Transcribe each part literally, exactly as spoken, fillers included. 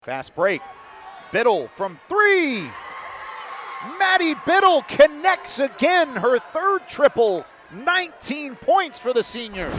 Fast break. Biddle from three. Maddie Biddle connects again, her third triple. nineteen points for the senior.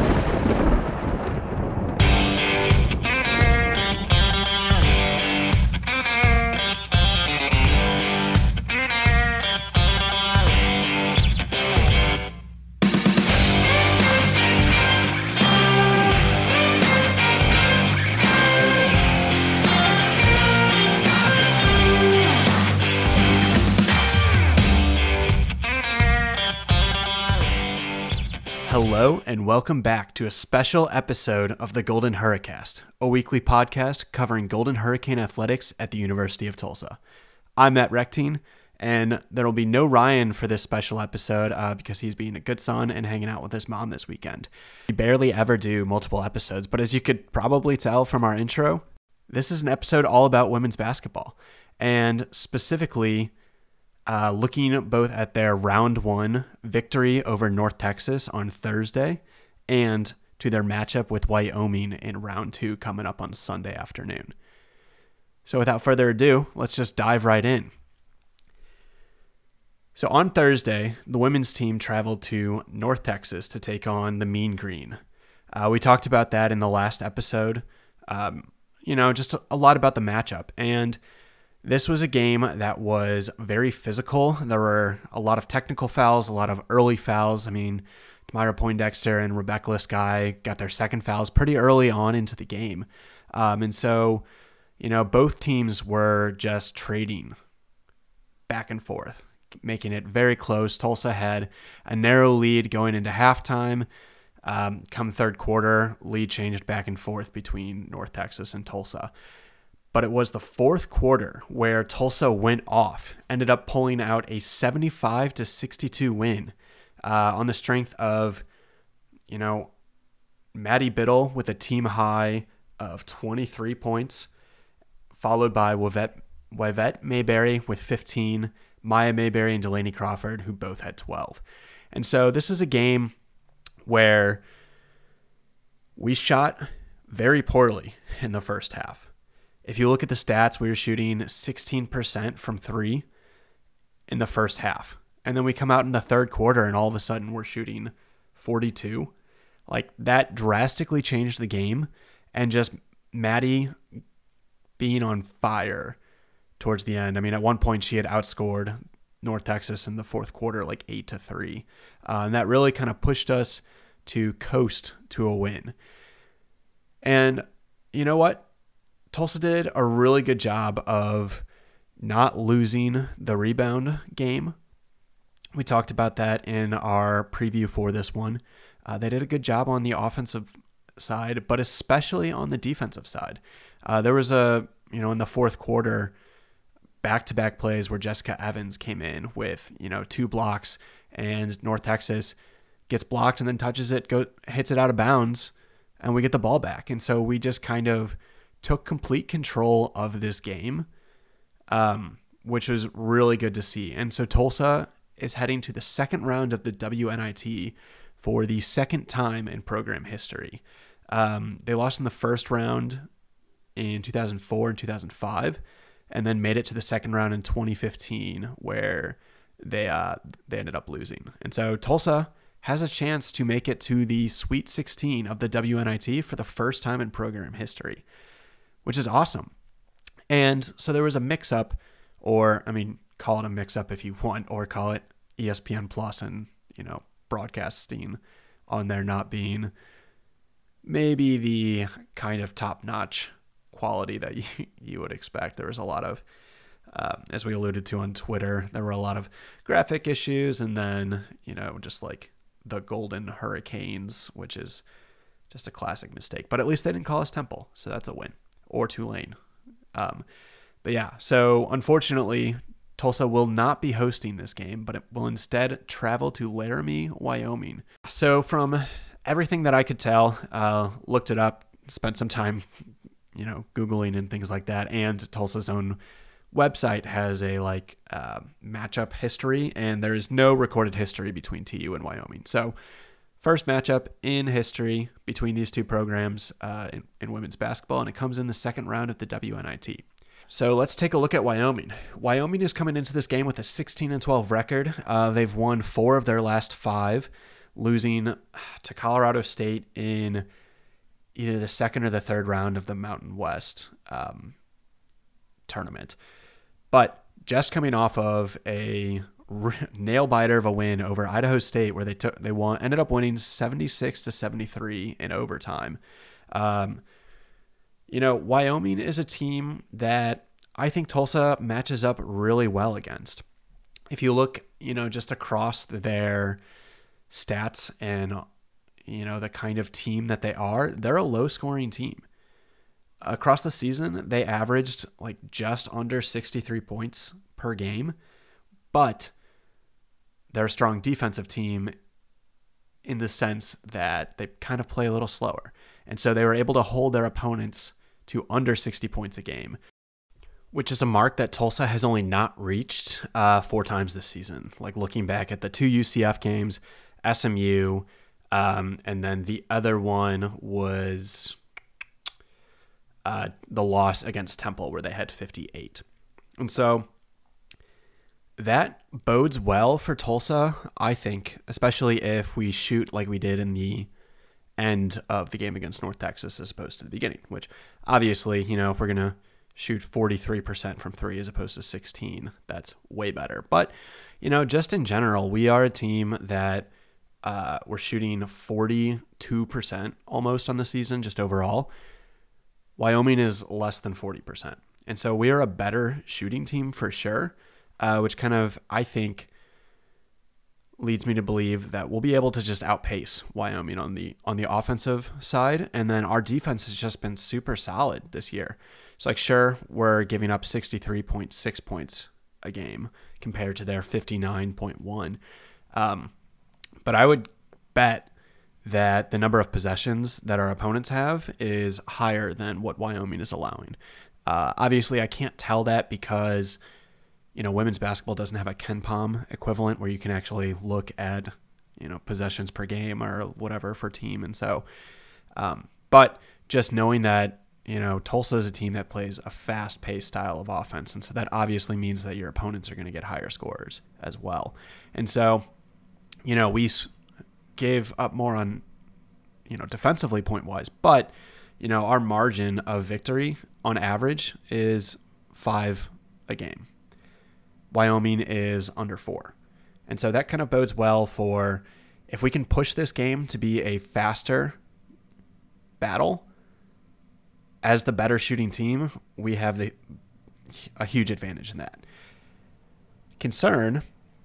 Hello and welcome back to a special episode of the Golden Hurricast, a weekly podcast covering Golden Hurricane athletics at the University of Tulsa. I'm Matt Rectine, and there will be no Ryan for this special episode uh, because he's being a good son and hanging out with his mom this weekend. We barely ever do multiple episodes, but as you could probably tell from our intro, this is an episode all about women's basketball, and specifically Uh, looking both at their round one victory over North Texas on Thursday and to their matchup with Wyoming in round two coming up on Sunday afternoon. So without further ado, let's just dive right in. So on Thursday, the women's team traveled to North Texas to take on the Mean Green. Uh, we talked about that in the last episode. Um, you know, just a, a lot about the matchup. And this was a game that was very physical. There were a lot of technical fouls, a lot of early fouls. I mean, Myra Poindexter and Rebecca Liscai got their second fouls pretty early on into the game. Um, and so, you know, both teams were just trading back and forth, making it very close. Tulsa had a narrow lead going into halftime. Um, come third quarter, lead changed back and forth between North Texas and Tulsa. But it was the fourth quarter where Tulsa went off, ended up pulling out a seventy-five to sixty-two win uh, on the strength of, you know, Maddie Biddle with a team high of twenty-three points, followed by Wavette, Wavette Mayberry with fifteen, Maya Mayberry and Delaney Crawford, who both had twelve. And so this is a game where we shot very poorly in the first half. If you look at the stats, we were shooting sixteen percent from three in the first half. And then we come out in the third quarter and all of a sudden we're shooting forty-two. Like, that drastically changed the game, and just Maddie being on fire towards the end. I mean, at one point she had outscored North Texas in the fourth quarter like eight to three. Uh, and that really kind of pushed us to coast to a win. And you know what? Tulsa did a really good job of not losing the rebound game. We talked about that in our preview for this one. Uh, they did a good job on the offensive side, but especially on the defensive side. Uh, there was a, you know, in the fourth quarter, back-to-back plays where Jessica Evans came in with, you know, two blocks, and North Texas gets blocked and then touches it, go hits it out of bounds, and we get the ball back. And so we just kind of took complete control of this game, um, which was really good to see. And so Tulsa is heading to the second round of the W N I T for the second time in program history. Um, they lost in the first round in two thousand four and two thousand five, and then made it to the second round in twenty fifteen, where they uh, they ended up losing. And so Tulsa has a chance to make it to the Sweet sixteen of the W N I T for the first time in program history, which is awesome. And so there was a mix-up, or, I mean, call it a mix-up if you want, or call it E S P N Plus and, you know, broadcasting on there not being maybe the kind of top-notch quality that you, you would expect. There was a lot of, uh, as we alluded to on Twitter, there were a lot of graphic issues, and then, you know, just like the Golden Hurricanes, which is just a classic mistake. But at least they didn't call us Temple, so that's a win. Or Tulane. Um, but yeah, so unfortunately, Tulsa will not be hosting this game, but it will instead travel to Laramie, Wyoming. So from everything that I could tell, uh, looked it up, spent some time, you know, Googling and things like that, and Tulsa's own website has a like uh, matchup history, and there is no recorded history between T U and Wyoming. So First matchup in history between these two programs uh, in, in women's basketball, and it comes in the second round of the W N I T. So let's take a look at Wyoming. Wyoming is coming into this game with a sixteen and twelve record. Uh, they've won four of their last five, losing to Colorado State in either the second or the third round of the Mountain West um, tournament. But just coming off of a nail biter of a win over Idaho State, where they took they won ended up winning seventy-six to seventy-three in overtime. Um, you know, Wyoming is a team that I think Tulsa matches up really well against. If you look, you know, just across their stats and, you know, the kind of team that they are, they're a low scoring team. Across the season, they averaged like just under sixty-three points per game, but they're a strong defensive team in the sense that they kind of play a little slower. And so they were able to hold their opponents to under sixty points a game, which is a mark that Tulsa has only not reached uh, four times this season. Like looking back at the two U C F games, S M U, um, and then the other one was uh, the loss against Temple where they had fifty-eight. And so that bodes well for Tulsa, I think, especially if we shoot like we did in the end of the game against North Texas as opposed to the beginning, which obviously, you know, if we're going to shoot forty-three percent from three as opposed to sixteen, that's way better. But, you know, just in general, we are a team that uh, we're shooting forty-two percent almost on the season, just overall. Wyoming is less than forty percent. And so we are a better shooting team for sure, uh, which kind of, I think, leads me to believe that we'll be able to just outpace Wyoming on the on the offensive side. And then our defense has just been super solid this year. So like, sure, we're giving up sixty-three point six points a game compared to their fifty-nine point one. Um, but I would bet that the number of possessions that our opponents have is higher than what Wyoming is allowing. Uh, obviously, I can't tell that because, you know, women's basketball doesn't have a KenPom equivalent where you can actually look at, you know, possessions per game or whatever for team. And so, um, but just knowing that, you know, Tulsa is a team that plays a fast-paced style of offense. And so that obviously means that your opponents are going to get higher scores as well. And so, you know, we gave up more on, you know, defensively point-wise, but, you know, our margin of victory on average is five a game. Wyoming is under four. And so that kind of bodes well for if we can push this game to be a faster battle. As the better shooting team, we have the a huge advantage in that. Concern,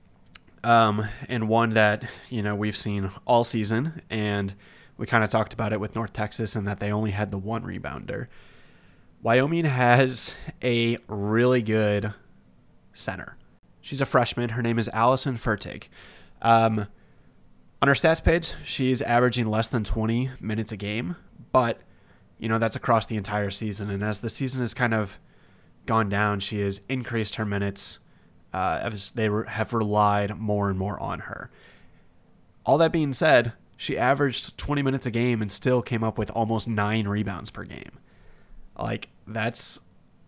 um, and one that, you know, we've seen all season, and we kind of talked about it with North Texas and that they only had the one rebounder. Wyoming has a really good center. She's a freshman. Her name is Allison Fertig. Um, on her stats page, she's averaging less than twenty minutes a game, but, you know, that's across the entire season. And as the season has kind of gone down, she has increased her minutes uh, as they re- have relied more and more on her. All that being said, she averaged twenty minutes a game and still came up with almost nine rebounds per game. Like, that's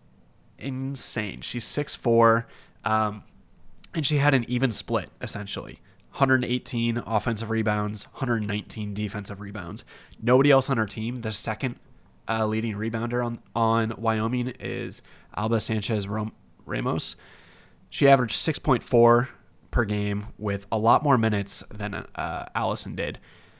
insane. She's six foot four, um, and she had an even split, essentially. one hundred eighteen offensive rebounds, one hundred nineteen defensive rebounds. Nobody else on her team, the second uh, leading rebounder on, on Wyoming is Alba Sanchez Ramos. She averaged six point four per game with a lot more minutes than uh, Allison did.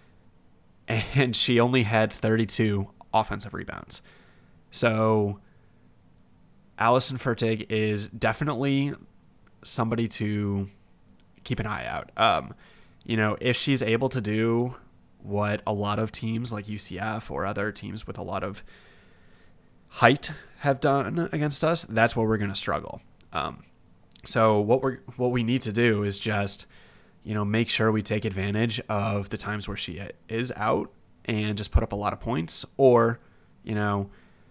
And she only had thirty-two offensive rebounds. So Allison Fertig is definitely somebody to keep an eye out. Um, you know, if she's able to do what a lot of teams like U C F or other teams with a lot of height have done against us, that's where we're going to struggle. Um, so what we're what we need to do is just, you know, make sure we take advantage of the times where she is out and just put up a lot of points, or, you know,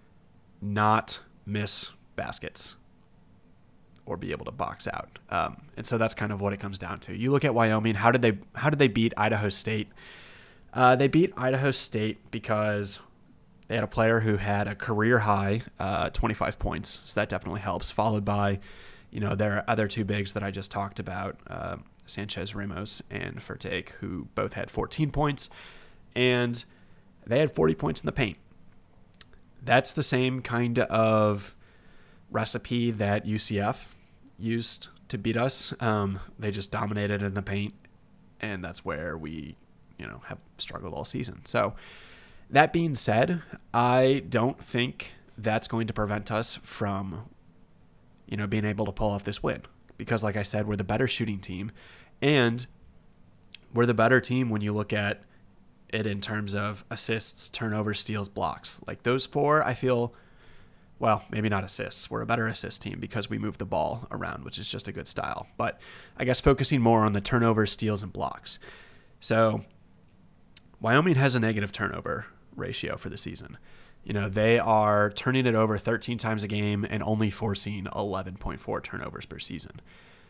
not miss baskets or be able to box out. Um, and so that's kind of what it comes down to. You look at Wyoming, how did they how did they beat Idaho State? Uh, they beat Idaho State because they had a player who had a career high uh, twenty-five points, so that definitely helps, followed by, you know, their other two bigs that I just talked about, uh, Sanchez Ramos and Fertig, who both had fourteen points, and they had forty points in the paint. That's the same kind of recipe that U C F used to beat us. Um, they just dominated in the paint, and that's where we, you know, have struggled all season. So that being said, I don't think that's going to prevent us from, you know, being able to pull off this win. Because like I said, we're the better shooting team, and we're the better team when you look at it in terms of assists, turnovers, steals, blocks. Like those four, I feel, well, maybe not assists. We're a better assist team because we move the ball around, which is just a good style. But I guess focusing more on the turnovers, steals, and blocks. So Wyoming has a negative turnover ratio for the season. You know, they are turning it over thirteen times a game and only forcing eleven point four turnovers per season.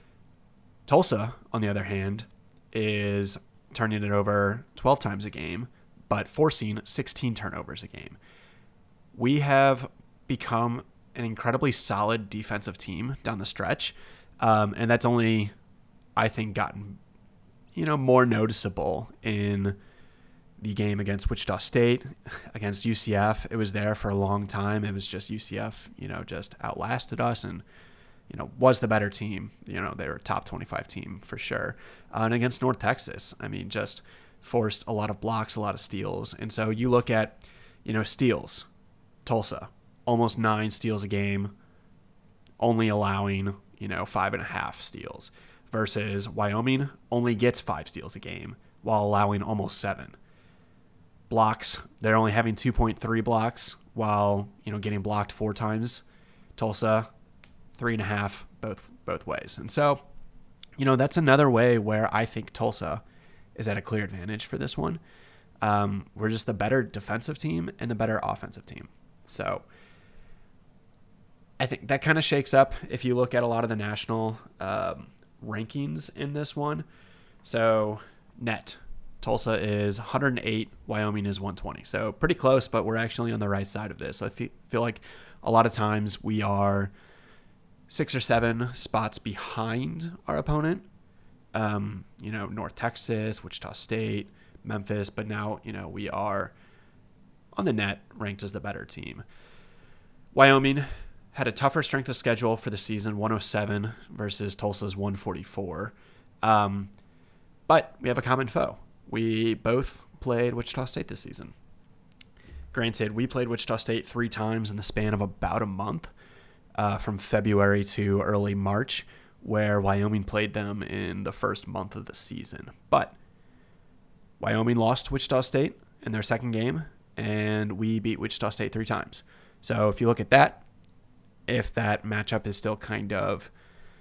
Tulsa, on the other hand, is turning it over twelve times a game, but forcing sixteen turnovers a game. We have become an incredibly solid defensive team down the stretch, um, and that's only, I think, gotten, you know, more noticeable in the game against Wichita State, against U C F. It was there for a long time. It was just U C F, you know, just outlasted us and, you know, was the better team. You know, they were a top twenty-five team for sure. Uh, and against North Texas, I mean, just forced a lot of blocks, a lot of steals. And so you look at, you know, steals, Tulsa, almost nine steals a game, only allowing, you know, five and a half steals, versus Wyoming only gets five steals a game while allowing almost seven. Blocks, they're only having two point three blocks while, you know, getting blocked four times. Tulsa, three and a half both both ways. And so, you know, that's another way where I think Tulsa is at a clear advantage for this one. Um, we're just the better defensive team and the better offensive team. So I think that kind of shakes up if you look at a lot of the national um, rankings in this one. So net, Tulsa is one hundred eight, Wyoming is one twenty. So pretty close, but we're actually on the right side of this. I feel like a lot of times we are six or seven spots behind our opponent. Um, you know, North Texas, Wichita State, Memphis, but now, you know, we are on the net ranked as the better team. Wyoming had a tougher strength of schedule for the season, one oh seven versus Tulsa's one forty-four. Um, but we have a common foe. We both played Wichita State this season. Granted, we played Wichita State three times in the span of about a month, uh, from February to early March, where Wyoming played them in the first month of the season. But Wyoming lost to Wichita State in their second game, and we beat Wichita State three times. So if you look at that, if that matchup is still kind of,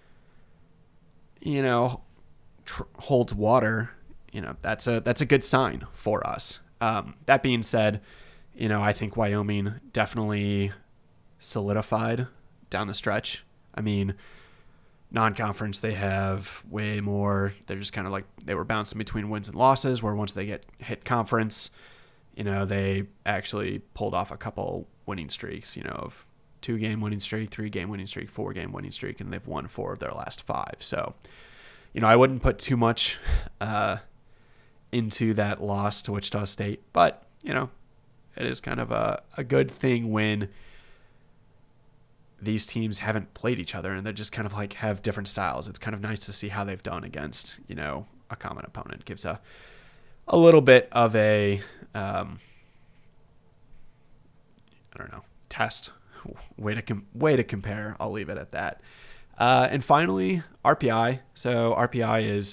you know, tr- holds water, you know, that's a that's a good sign for us. Um, that being said, you know, I think Wyoming definitely solidified down the stretch. I mean, non-conference, they have way more. They're just kind of like, they were bouncing between wins and losses, where once they get hit conference, you know, they actually pulled off a couple winning streaks, you know, of two-game winning streak, three-game winning streak, four-game winning streak, and they've won four of their last five. So, you know, I wouldn't put too much uh, into that loss to Wichita State, but, you know, it is kind of a, a good thing when these teams haven't played each other and they just kind of like have different styles. It's kind of nice to see how they've done against, you know, a common opponent. It gives a a little bit of a um, I don't know, test way to com- way to compare. I'll leave it at that. Uh, and finally, R P I. So R P I is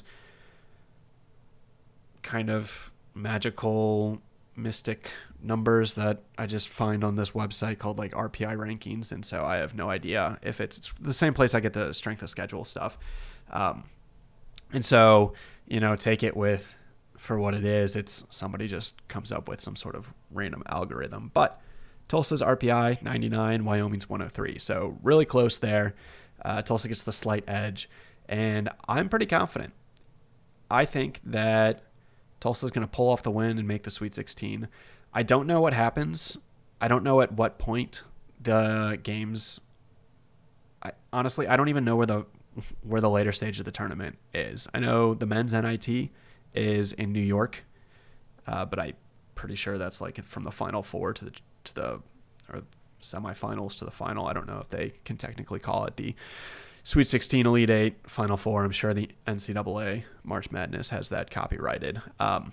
kind of magical, mystic numbers that I just find on this website called like R P I rankings. And so I have no idea if it's, it's the same place I get the strength of schedule stuff. Um, and so, you know, take it with, for what it is, it's somebody just comes up with some sort of random algorithm. But Tulsa's R P I ninety-nine, Wyoming's one oh three. So really close there. Uh, Tulsa gets the slight edge, and I'm pretty confident. I think that Tulsa's going to pull off the win and make the Sweet sixteen. I don't know what happens. I don't know at what point the games. I, honestly, I don't even know where the where the later stage of the tournament is. I know the men's N I T is in New York, uh, but I'm pretty sure that's like from the Final Four to the to the or semifinals to the final. I don't know if they can technically call it the Sweet sixteen, Elite Eight, Final Four. I'm sure the N C double A March Madness has that copyrighted. Um,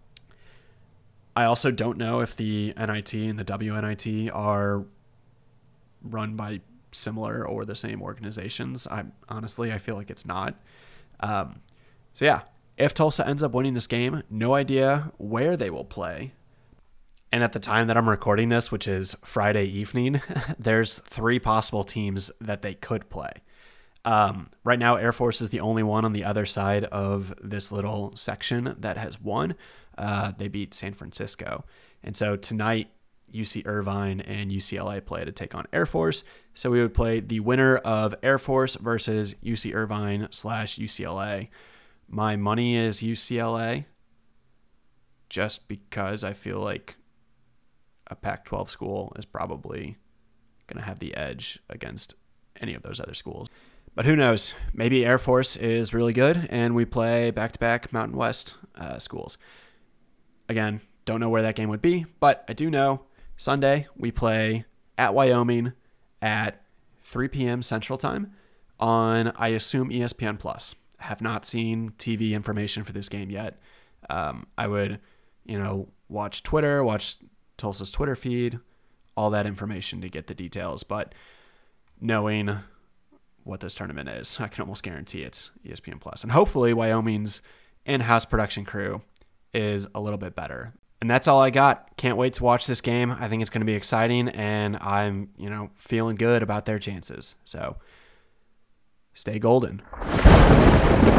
I also don't know if the N I T and the W N I T are run by similar or the same organizations. I honestly, I feel like it's not. Um, so yeah, if Tulsa ends up winning this game, no idea where they will play. And at the time that I'm recording this, which is Friday evening, there's three possible teams that they could play. Um, right now, Air Force is the only one on the other side of this little section that has won. Uh, they beat San Francisco. And so tonight, U C Irvine and U C L A play to take on Air Force. So we would play the winner of Air Force versus U C Irvine slash U C L A. My money is U C L A just because I feel like a Pac twelve school is probably going to have the edge against any of those other schools. But who knows? Maybe Air Force is really good and we play back-to-back Mountain West uh, schools. Again, don't know where that game would be, but I do know Sunday we play at Wyoming at three p.m. Central Time on, I assume, E S P N Plus. I have not seen T V information for this game yet. Um, I would, you know, watch Twitter, watch Tulsa's Twitter feed, all that information to get the details. But knowing what this tournament is, I can almost guarantee it's E S P N Plus. And hopefully Wyoming's in-house production crew is a little bit better. And that's all I got. Can't wait to watch this game. I think it's going to be exciting, and I'm, you know, feeling good about their chances. So stay golden.